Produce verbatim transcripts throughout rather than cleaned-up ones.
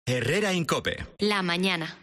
Herrera en COPE. La mañana.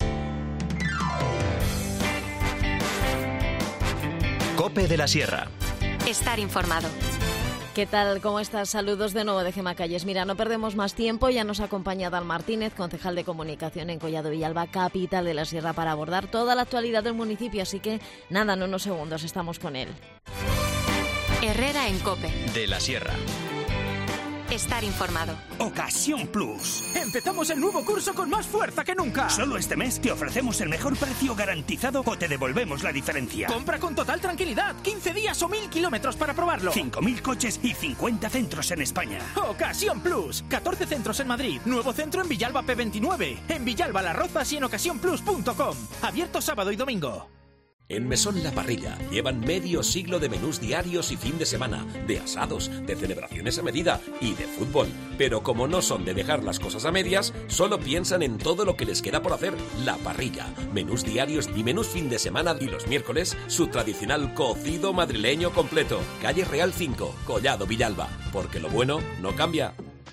COPE de la Sierra. Estar informado. ¿Qué tal? ¿Cómo estás? Saludos de nuevo de Gemma Calles. Mira, no perdemos más tiempo. Ya nos acompaña Dan Martínez, concejal de comunicación en Collado Villalba, capital de la Sierra, para abordar toda la actualidad del municipio. Así que nada, en unos segundos estamos con él. Herrera en COPE. De la Sierra. Estar informado. Ocasión Plus. Empezamos el nuevo curso con más fuerza que nunca. Solo este mes te ofrecemos el mejor precio garantizado o te devolvemos la diferencia. Compra con total tranquilidad. quince días o mil kilómetros para probarlo. cinco mil coches y cincuenta centros en España. Ocasión Plus. catorce centros en Madrid. Nuevo centro en Villalba P veintinueve. En Villalba Las Rozas y en ocasión plus punto com. Abierto sábado y domingo. En Mesón La Parrilla llevan medio siglo de menús diarios y fin de semana, de asados, de celebraciones a medida y de fútbol. Pero como no son de dejar las cosas a medias, solo piensan en todo lo que les queda por hacer. La Parrilla, menús diarios y menús fin de semana, y los miércoles su tradicional cocido madrileño completo. Calle Real cinco, Collado Villalba, porque lo bueno no cambia.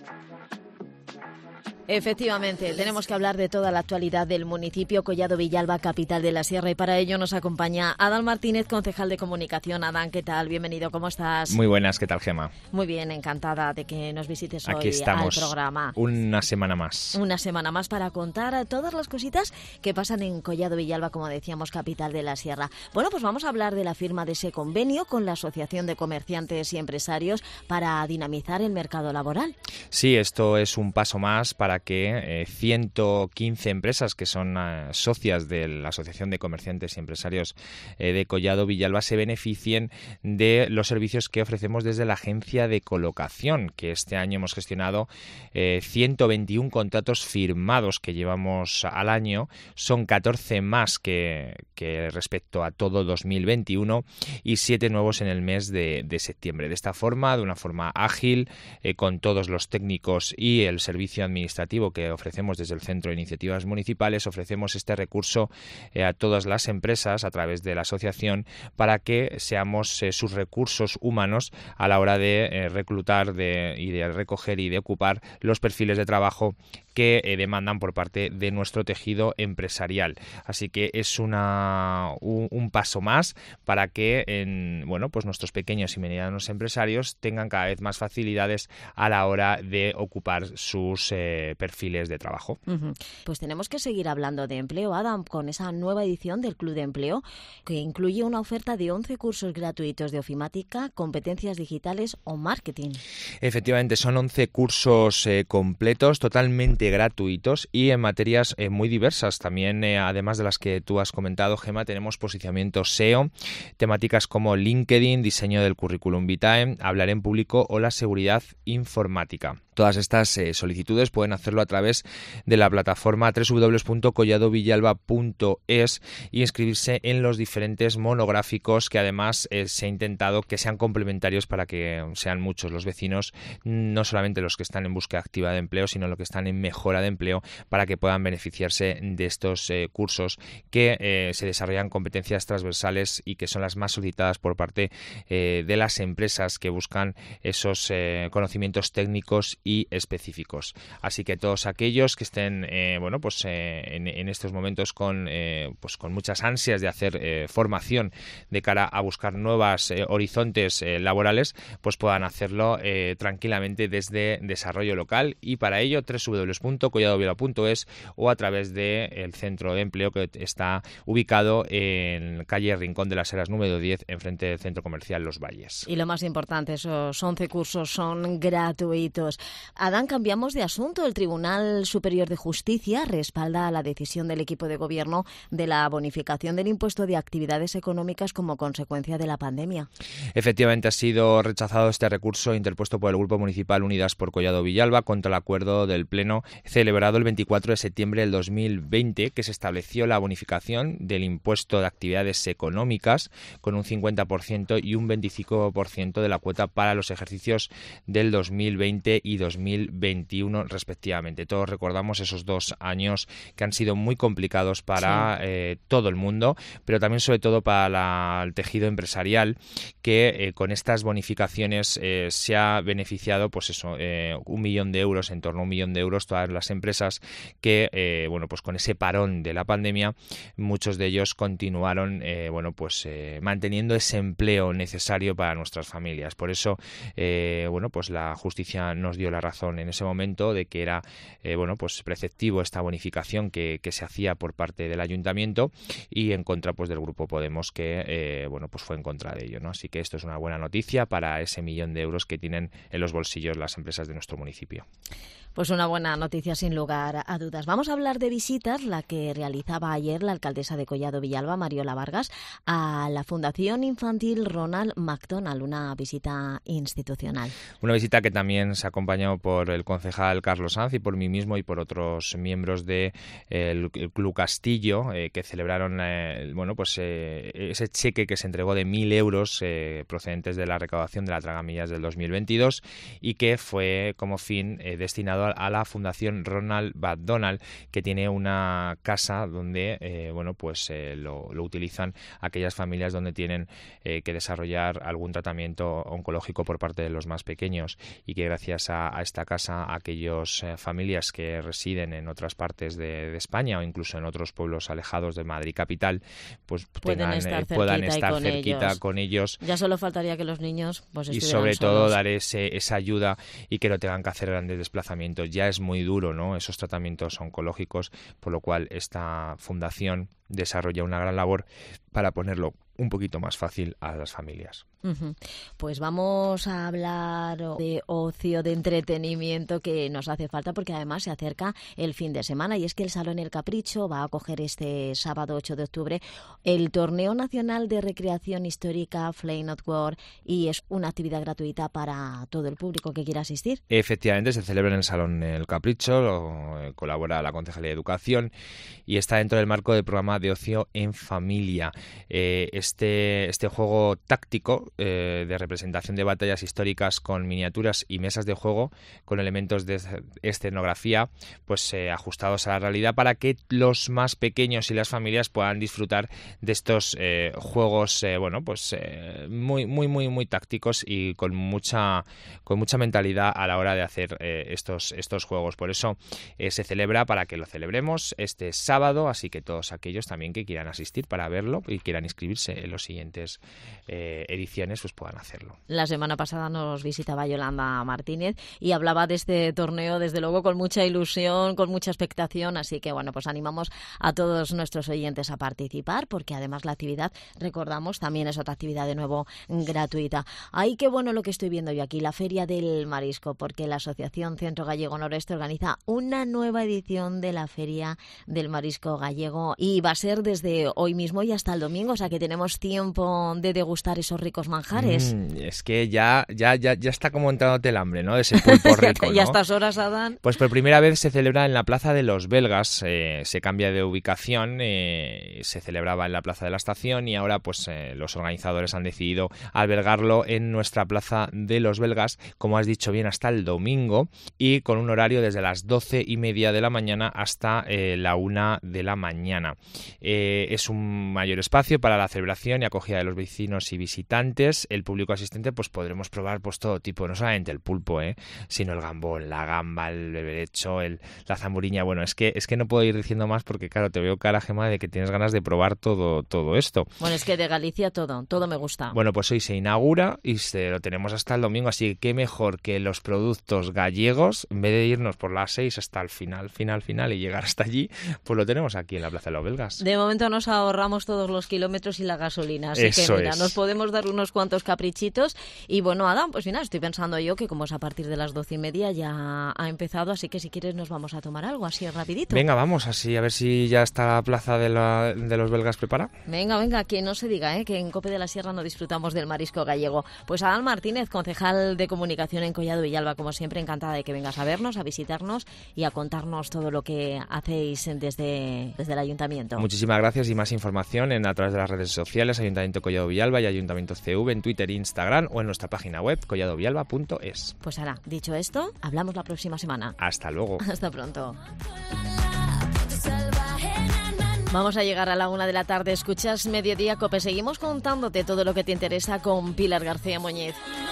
Efectivamente, tenemos que hablar de toda la actualidad del municipio Collado Villalba, capital de la Sierra, y para ello nos acompaña Adán Martínez, concejal de comunicación. Adán, ¿qué tal? Bienvenido, ¿cómo estás? Muy buenas, ¿qué tal, Gemma? Muy bien, encantada de que nos visites Aquí hoy estamos, al programa. Una semana más. Una semana más para contar todas las cositas que pasan en Collado Villalba, como decíamos, capital de la Sierra. Bueno, pues vamos a hablar de la firma de ese convenio con la Asociación de Comerciantes y Empresarios para dinamizar el mercado laboral. Sí, esto es un paso más para que eh, ciento quince empresas que son eh, socias de la Asociación de Comerciantes y Empresarios eh, de Collado Villalba se beneficien de los servicios que ofrecemos desde la agencia de colocación, que este año hemos gestionado eh, ciento veintiún contratos firmados que llevamos al año. Son catorce más que, que respecto a todo dos mil veintiuno y siete nuevos en el mes de, de septiembre. De esta forma, de una forma ágil, eh, con todos los técnicos y el servicio administrativo que ofrecemos desde el Centro de Iniciativas Municipales, ofrecemos este recurso eh, a todas las empresas a través de la asociación para que seamos eh, sus recursos humanos a la hora de eh, reclutar de, y de recoger y de ocupar los perfiles de trabajo que eh, demandan por parte de nuestro tejido empresarial. Así que es una, un, un paso más para que en, bueno, pues nuestros pequeños y medianos empresarios tengan cada vez más facilidades a la hora de ocupar sus eh, perfiles de trabajo. Uh-huh. Pues tenemos que seguir hablando de empleo, Adam, con esa nueva edición del Club de Empleo que incluye una oferta de once cursos gratuitos de ofimática, competencias digitales o marketing. Efectivamente, son once cursos eh, completos, totalmente gratuitos y en materias eh, muy diversas. También, eh, además de las que tú has comentado, Gemma, tenemos posicionamiento S E O, temáticas como LinkedIn, diseño del currículum vitae, hablar en público o la seguridad informática. Todas estas eh, solicitudes pueden hacerlo a través de la plataforma doble u doble u doble u punto collado villalba punto es y inscribirse en los diferentes monográficos que además eh, se ha intentado que sean complementarios para que sean muchos los vecinos, no solamente los que están en búsqueda activa de empleo, sino los que están en mejora de empleo, para que puedan beneficiarse de estos eh, cursos que eh, se desarrollan competencias transversales y que son las más solicitadas por parte eh, de las empresas que buscan esos eh, conocimientos técnicos y específicos. Así que todos aquellos que estén eh, bueno pues eh, en, en estos momentos con eh, pues con muchas ansias de hacer eh, formación de cara a buscar nuevos eh, horizontes eh, laborales, pues puedan hacerlo eh, tranquilamente desde desarrollo local, y para ello doble u doble u doble u punto collado villalba punto es o a través del centro de empleo que está ubicado en calle Rincón de las Heras número diez, enfrente del centro comercial Los Valles. Y lo más importante, esos once cursos son gratuitos. Adán, cambiamos de asunto. El Tribunal Superior de Justicia respalda la decisión del equipo de gobierno de la bonificación del impuesto de actividades económicas como consecuencia de la pandemia. Efectivamente, ha sido rechazado este recurso interpuesto por el Grupo Municipal Unidas por Collado Villalba contra el acuerdo del Pleno celebrado el veinticuatro de septiembre del dos mil veinte, que se estableció la bonificación del impuesto de actividades económicas con un cincuenta por ciento y un veinticinco por ciento de la cuota para los ejercicios del dos mil veinte y dos mil veintiuno. dos mil veintiuno respectivamente. Todos recordamos esos dos años que han sido muy complicados para sí. eh, todo el mundo, pero también sobre todo para la, el tejido empresarial, que eh, con estas bonificaciones eh, se ha beneficiado pues eso, eh, un millón de euros, en torno a un millón de euros, todas las empresas que, eh, bueno, pues con ese parón de la pandemia, muchos de ellos continuaron, eh, bueno, pues eh, manteniendo ese empleo necesario para nuestras familias. Por eso, eh, bueno, pues la justicia nos dio la razón en ese momento de que era, eh, bueno, pues preceptivo esta bonificación que, que se hacía por parte del ayuntamiento, y en contra pues del grupo Podemos, que, eh, bueno, pues fue en contra de ello, ¿no? Así que esto es una buena noticia para ese millón de euros que tienen en los bolsillos las empresas de nuestro municipio. Pues una buena noticia sin lugar a dudas. Vamos a hablar de visitas, la que realizaba ayer la alcaldesa de Collado Villalba, Mariola Vargas, a la Fundación Infantil Ronald McDonald, una visita institucional. Una visita que también se ha acompañado por el concejal Carlos Sanz y por mí mismo y por otros miembros del de el Club Castillo, eh, que celebraron eh, bueno, pues eh, ese cheque que se entregó de mil euros eh, procedentes de la recaudación de la Tragamillas del dos mil veintidós, y que fue como fin eh, destinado a la Fundación Ronald McDonald, que tiene una casa donde eh, bueno pues eh, lo, lo utilizan aquellas familias donde tienen eh, que desarrollar algún tratamiento oncológico por parte de los más pequeños, y que gracias a, a esta casa aquellas eh, familias que residen en otras partes de, de España o incluso en otros pueblos alejados de Madrid capital pues pueden tengan, estar eh, puedan estar con cerquita ellos. con ellos. Ya solo faltaría que los niños pues y estuvieran sobre solos. todo dar ese, esa ayuda y que no tengan que hacer grandes desplazamientos. Ya es muy duro, ¿no?, esos tratamientos oncológicos, por lo cual esta fundación desarrolla una gran labor para ponerlo un poquito más fácil a las familias. Uh-huh. Pues vamos a hablar de ocio, de entretenimiento que nos hace falta, porque además se acerca el fin de semana, y es que el Salón El Capricho va a acoger este sábado ocho de octubre el Torneo Nacional de Recreación Histórica Feyenoord World, y es una actividad gratuita para todo el público que quiera asistir. Efectivamente, se celebra en el Salón El Capricho, lo, eh, colabora la Concejalía de Educación y está dentro del marco del programa de ocio en familia. Eh, este, este juego táctico eh, de representación de batallas históricas con miniaturas y mesas de juego con elementos de escenografía pues eh, ajustados a la realidad, para que los más pequeños y las familias puedan disfrutar de estos eh, juegos eh, bueno pues eh, muy muy muy muy tácticos y con mucha con mucha mentalidad a la hora de hacer eh, estos estos juegos. Por eso eh, se celebra para que lo celebremos este sábado, así que todos aquellos también que quieran asistir para verlo y quieran inscribirse en los siguientes eh, ediciones pues puedan hacerlo. La semana pasada nos visitaba Yolanda Martínez y hablaba de este torneo desde luego con mucha ilusión, con mucha expectación, así que bueno, pues animamos a todos nuestros oyentes a participar, porque además la actividad, recordamos, también es otra actividad de nuevo gratuita. Ay, qué bueno lo que estoy viendo yo aquí, la Feria del Marisco, porque la Asociación Centro Gallego Noroeste organiza una nueva edición de la Feria del Marisco Gallego, y va a ser desde hoy mismo y hasta el domingo, o sea que tenemos tiempo de degustar esos ricos manjares. Mm, es que ya, ya, ya, ya está como entrándote el hambre, ¿no?, de ese pulpo rico, ¿no? Y a estas horas, Adán. Pues por primera vez se celebra en la Plaza de los Belgas, eh, se cambia de ubicación, eh, se celebraba en la Plaza de la Estación y ahora pues eh, los organizadores han decidido albergarlo en nuestra Plaza de los Belgas, como has dicho bien, hasta el domingo, y con un horario desde las doce y media de la mañana hasta eh, la una de la mañana. Eh, es un mayor espacio para la celebración y acogida de los vecinos y visitantes. El público asistente pues podremos probar pues todo tipo, no solamente el pulpo, eh, sino el gambón, la gamba, el berberecho, el, la zamburiña. Bueno, es que es que no puedo ir diciendo más porque claro, te veo cara, Gemma, de que tienes ganas de probar todo, todo esto. Bueno, es que de Galicia todo, todo me gusta. Bueno, pues hoy se inaugura y se lo tenemos hasta el domingo, así que qué mejor que los productos gallegos, en vez de irnos por las seis hasta el final, final, final y llegar hasta allí, pues lo tenemos aquí en la Plaza de los Belgas. De momento nos ahorramos todos los kilómetros y la gasolina, así Eso que mira, es. nos podemos dar unos cuantos caprichitos. Y bueno, Adam, pues mira, estoy pensando yo que como es a partir de las doce y media ya ha empezado, así que si quieres nos vamos a tomar algo así rapidito. Venga, vamos, así a ver si ya está la Plaza de, la, de los Belgas preparada. Venga, venga, que no se diga, ¿eh? que en Cope de la Sierra no disfrutamos del marisco gallego. Pues Adán Martínez, concejal de comunicación en Collado Villalba, como siempre, encantada de que vengas a vernos, a visitarnos y a contarnos todo lo que hacéis desde, desde el ayuntamiento. Muchísimas gracias, y más información en a través de las redes sociales. sociales, Ayuntamiento Collado Villalba y Ayuntamiento C V, en Twitter e Instagram o en nuestra página web collado villalba punto es. Pues ahora, dicho esto, hablamos la próxima semana. Hasta luego. Hasta pronto. Vamos a llegar a la una de la tarde. Escuchas Mediodía Cope. Seguimos contándote todo lo que te interesa con Pilar García Muñiz.